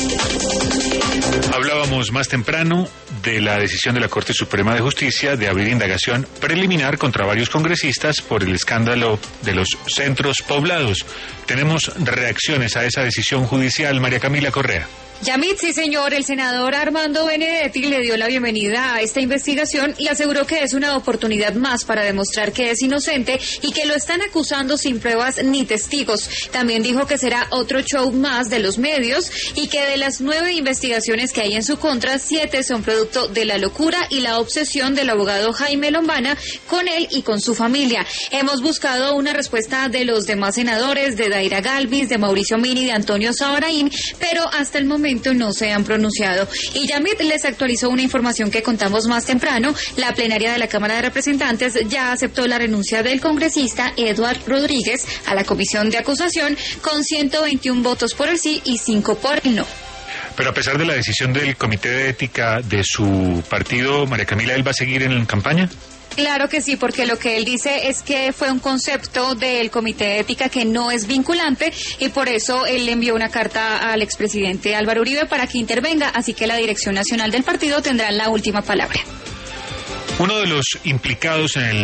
Hablábamos más temprano de la decisión de la Corte Suprema de Justicia de abrir indagación preliminar contra varios congresistas por el escándalo de los centros poblados. Tenemos reacciones a esa decisión judicial. María Camila Correa. Yamit, sí señor, el senador Armando Benedetti le dio la bienvenida a esta investigación y aseguró que es una oportunidad más para demostrar que es inocente y que lo están acusando sin pruebas ni testigos. También dijo que será otro show más de los medios y que de las 9 investigaciones que hay en su contra, 7 son producto de la locura y la obsesión del abogado Jaime Lombana con él y con su familia. Hemos buscado una respuesta de los demás senadores, de Daira Galvis, de Mauricio Mini, de Antonio Sabaraín, pero hasta el momento no se han pronunciado. Y Yamit les actualizó una información que contamos más temprano. La plenaria de la Cámara de Representantes ya aceptó la renuncia del congresista Eduard Rodríguez a la comisión de acusación con 121 votos por el sí y 5 por el no. Pero a pesar de la decisión del Comité de Ética de su partido, María Camila, ¿él va a seguir en campaña? Claro que sí, porque lo que él dice es que fue un concepto del Comité de Ética que no es vinculante y por eso él le envió una carta al expresidente Álvaro Uribe para que intervenga, así que la dirección nacional del partido tendrá la última palabra. Uno de los implicados en el